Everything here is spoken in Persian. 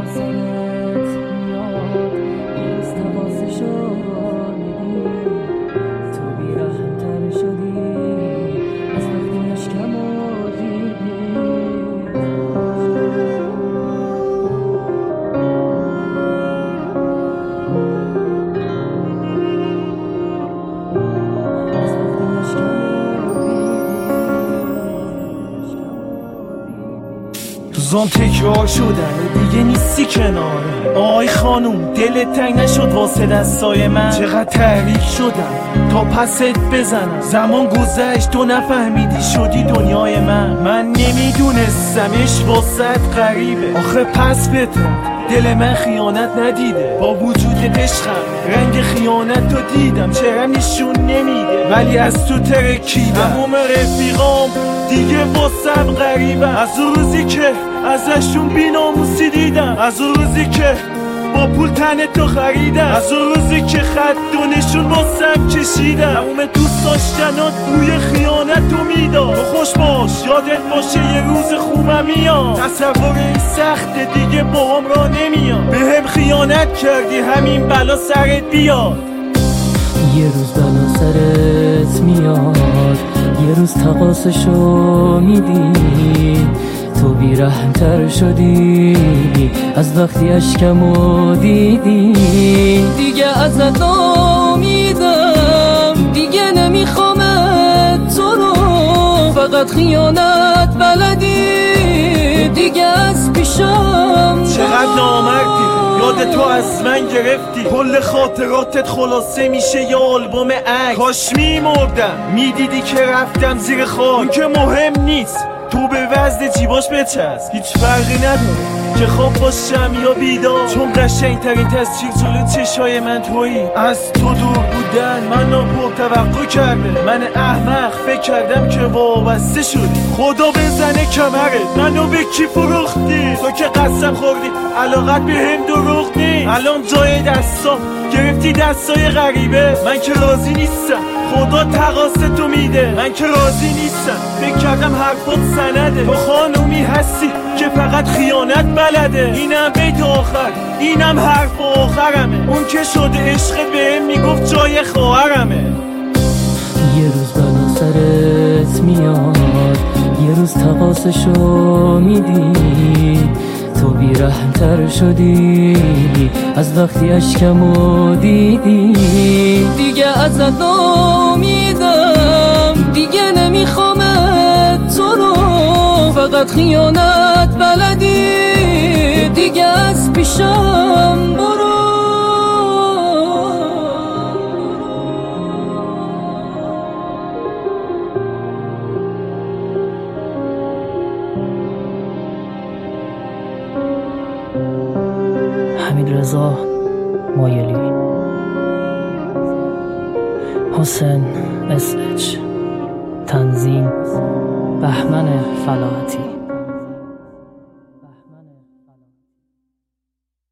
سرت میاد یه روز تقاصشو میدی تو بیرحم‌تر شدی از وقتی اشکمو دیدی روزام تکرار شدن دیگه نیستی کناره. آی خانوم دلت تنگ نشد واسه دستای من؟ چقدر تحریک شدم تا پست بزنم. زمان گذشت تو نفهمیدی شدی دنیای من نمیدونستمش واسط غریبه. آخه پس بتر دل من خیانت ندیده. با وجود عشقم رنگ خیانت رو دیدم. چرا نشون نمیده ولی از تو ترکیدم. تموم رفیقام دیگه واسم غریبه. از روزی که ازشون بیناموسی دیدم، از روزی که با پول تن تو خریدم، از روزی که خط دونشون واسم کشیدم. تموم دوست داشتنات بوی خیانت تو میداد. تو خوش باش یادت باشه یه روز خوبم میاد. تصور این سخته دیگه با هم را نمیاد. به هم خیانت کردی همین بلا سرت بیاد. یه روز بلا سرت میاد یه روز تقاصشو میدی تو بیرحم‌تر شدی از وقتی اشکمو دیدی. دیگه ازت نامیدم دیگه نمیخوامت تو رو، فقط خیانت بلدی دیگه از پیشم. چقدر نامردی یاد تو از من گرفتی. کل خاطراتت خلاصه میشه یه آلبوم عکس. کاش میمردم میدیدی که رفتم زیر خاک. اون که مهم نیست تو به وزن جیباش بچسب. هیچ فرقی نداره که خواب باشم یا بیدار، چون قشنگترین تصویر جلو چشای من تویی. از تو دور بودن من ناپر توقع کرده. من احمق فکر کردم که وابسته شدی. خدا بزنه کمرت منو به کی فروختی؟ تو که قسم خوردی علاقت به هم دروغ نیست. الان جای دستام گرفتی دستای غریبه. من که راضی نیستم خدا تقاص تو میده. من که راضی نیستم فکر کردم حرفات سنده. تو خانومی هستی که فقط خیانت بلده. اینم بیت آخر اینم حرف آخرمه. اون که شده عشق بهم میگفت جای خواهرمه. یه روز بلا سرت میاد یه روز تقاصشو میدی تو بیرحم‌تر شدی از وقتی اشکمو دیدی. دیگه ازت نامیدم دیگه نمیخوامت تو رو، فقط خیانت بلدی دیگه از پیشم برو. حمیدرضا مایلی، حسین SH، تنظیم بهمن فلاحتی.